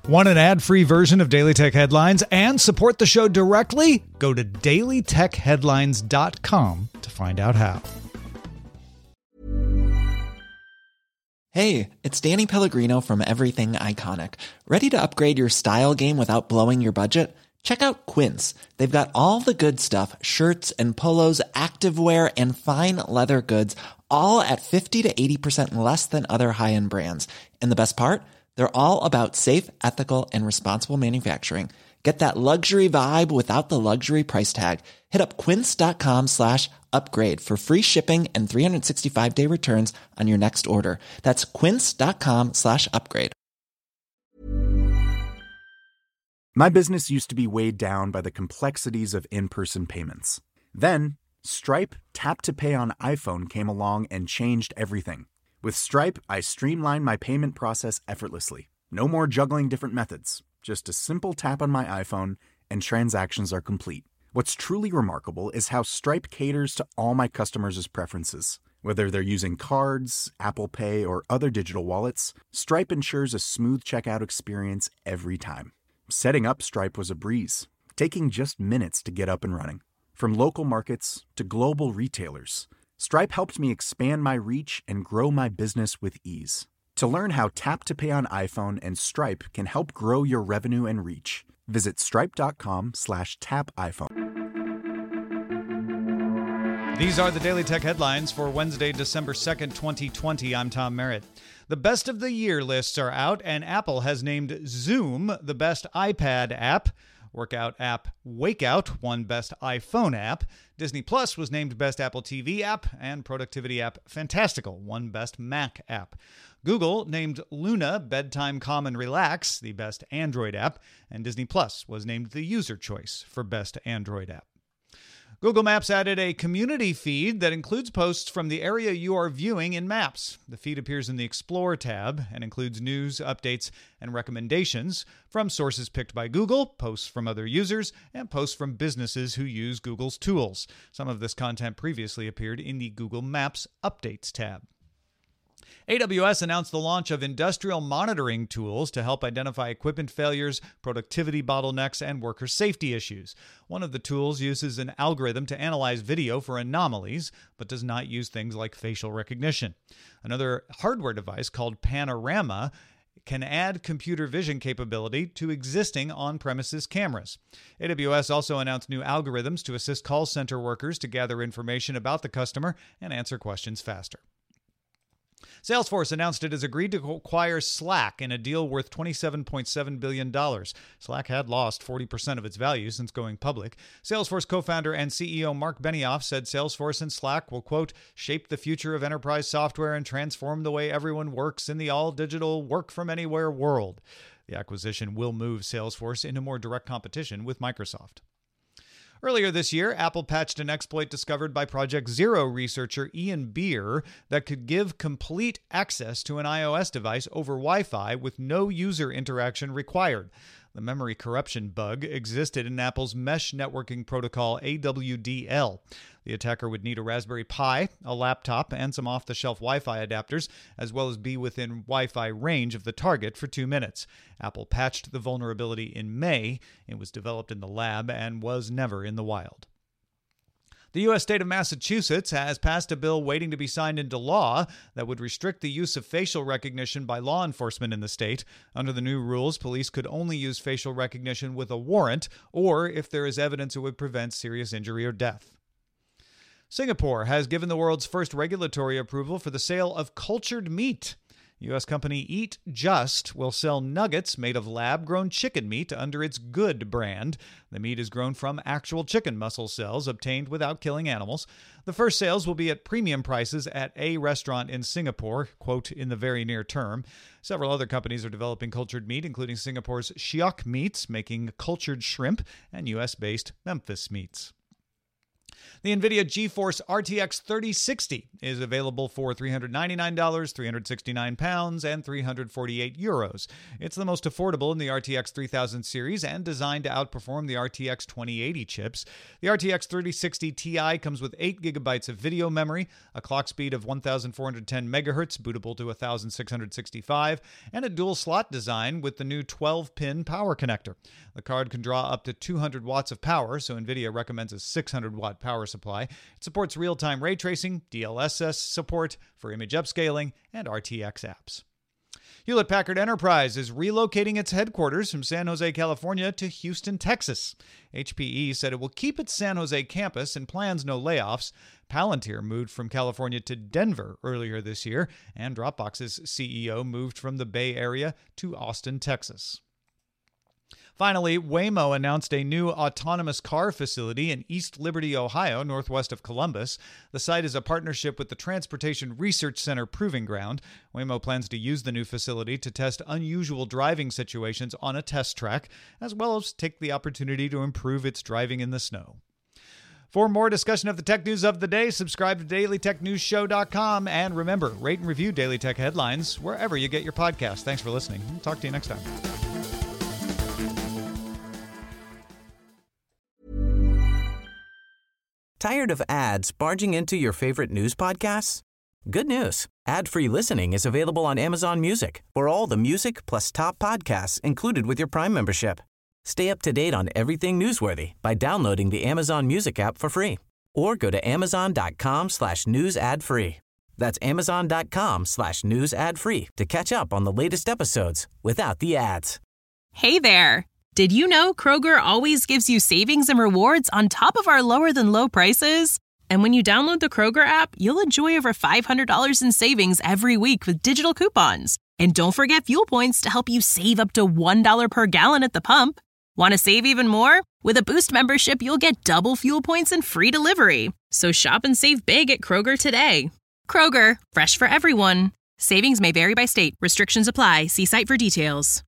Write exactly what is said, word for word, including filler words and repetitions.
Want an ad-free version of Daily Tech Headlines and support the show directly? Go to daily tech headlines dot com to find out how. Hey, it's Danny Pellegrino from Everything Iconic. Ready to upgrade your style game without blowing your budget? Check out Quince. They've got all the good stuff, shirts and polos, activewear, and fine leather goods, all at fifty to eighty percent less than other high-end brands. And the best part? They're all about safe, ethical, and responsible manufacturing. Get that luxury vibe without the luxury price tag. Hit up quince.com slash upgrade for free shipping and three sixty-five day returns on your next order. That's quince.com slash upgrade. My business used to be weighed down by the complexities of in-person payments. Then, Stripe Tap to Pay on iPhone came along and changed everything. With Stripe, I streamlined my payment process effortlessly. No more juggling different methods. Just a simple tap on my iPhone and transactions are complete. What's truly remarkable is how Stripe caters to all my customers' preferences. Whether they're using cards, Apple Pay, or other digital wallets, Stripe ensures a smooth checkout experience every time. Setting up Stripe was a breeze, taking just minutes to get up and running. From local markets to global retailers, Stripe helped me expand my reach and grow my business with ease. To learn how Tap to Pay on iPhone and Stripe can help grow your revenue and reach, visit stripe.com slash tap iPhone. These are the Daily Tech Headlines for Wednesday, December second, twenty twenty. I'm Tom Merritt. The Best of the Year lists are out, and Apple has named Zoom the best iPad app. Workout app Wakeout won Best iPhone app. Disney Plus was named Best Apple T V app, and productivity app Fantastical won Best Mac app. Google named Luna Bedtime Calm and Relax the best Android app, and Disney Plus was named the user choice for Best Android app. Google Maps added a community feed that includes posts from the area you are viewing in Maps. The feed appears in the Explore tab and includes news, updates, and recommendations from sources picked by Google, posts from other users, and posts from businesses who use Google's tools. Some of this content previously appeared in the Google Maps Updates tab. A W S announced the launch of industrial monitoring tools to help identify equipment failures, productivity bottlenecks, and worker safety issues. One of the tools uses an algorithm to analyze video for anomalies, but does not use things like facial recognition. Another hardware device called Panorama can add computer vision capability to existing on-premises cameras. A W S also announced new algorithms to assist call center workers to gather information about the customer and answer questions faster. Salesforce announced it has agreed to acquire Slack in a deal worth twenty-seven point seven billion dollars. Slack had lost forty percent of its value since going public. Salesforce co-founder and C E O Mark Benioff said Salesforce and Slack will, quote, shape the future of enterprise software and transform the way everyone works in the all-digital work-from-anywhere world. The acquisition will move Salesforce into more direct competition with Microsoft. Earlier this year, Apple patched an exploit discovered by Project Zero researcher Ian Beer that could give complete access to an iOS device over Wi-Fi with no user interaction required. The memory corruption bug existed in Apple's mesh networking protocol A W D L. The attacker would need a Raspberry Pi, a laptop, and some off-the-shelf Wi-Fi adapters, as well as be within Wi-Fi range of the target for two minutes. Apple patched the vulnerability in May. It was developed in the lab and was never in the wild. The U S state of Massachusetts has passed a bill waiting to be signed into law that would restrict the use of facial recognition by law enforcement in the state. Under the new rules, police could only use facial recognition with a warrant or if there is evidence it would prevent serious injury or death. Singapore has given the world's first regulatory approval for the sale of cultured meat. U S company Eat Just will sell nuggets made of lab-grown chicken meat under its Good brand. The meat is grown from actual chicken muscle cells obtained without killing animals. The first sales will be at premium prices at a restaurant in Singapore, quote, in the very near term. Several other companies are developing cultured meat, including Singapore's Shiok Meats, making cultured shrimp, and U S-based Memphis Meats. The NVIDIA GeForce R T X thirty sixty is available for three hundred ninety-nine dollars, three hundred sixty-nine pounds, and three hundred forty-eight euros. It's the most affordable in the R T X three thousand series and designed to outperform the R T X twenty eighty chips. The R T X thirty sixty Ti comes with eight gigabytes of video memory, a clock speed of one thousand four hundred ten megahertz, bootable to one thousand six hundred sixty-five, and a dual slot design with the new twelve pin power connector. The card can draw up to two hundred watts of power, so NVIDIA recommends a six hundred watt power supply. It supports real-time ray tracing, D L S S support for image upscaling, and R T X apps. Hewlett-Packard Enterprise is relocating its headquarters from San Jose, California to Houston, Texas. H P E said it will keep its San Jose campus and plans no layoffs. Palantir moved from California to Denver earlier this year, and Dropbox's C E O moved from the Bay Area to Austin, Texas. Finally, Waymo announced a new autonomous car facility in East Liberty, Ohio, northwest of Columbus. The site is a partnership with the Transportation Research Center Proving Ground. Waymo plans to use the new facility to test unusual driving situations on a test track, as well as take the opportunity to improve its driving in the snow. For more discussion of the tech news of the day, subscribe to daily tech news show dot com. And remember, rate and review Daily Tech Headlines wherever you get your podcasts. Thanks for listening. We'll talk to you next time. Tired of ads barging into your favorite news podcasts? Good news. Ad-free listening is available on Amazon Music for all the music plus top podcasts included with your Prime membership. Stay up to date on everything newsworthy by downloading the Amazon Music app for free or go to amazon.com slash news ad free. That's amazon.com slash news ad free to catch up on the latest episodes without the ads. Hey there. Did you know Kroger always gives you savings and rewards on top of our lower than low prices? And when you download the Kroger app, you'll enjoy over five hundred dollars in savings every week with digital coupons. And don't forget fuel points to help you save up to one dollar per gallon at the pump. Want to save even more? With a Boost membership, you'll get double fuel points and free delivery. So shop and save big at Kroger today. Kroger, fresh for everyone. Savings may vary by state. Restrictions apply. See site for details.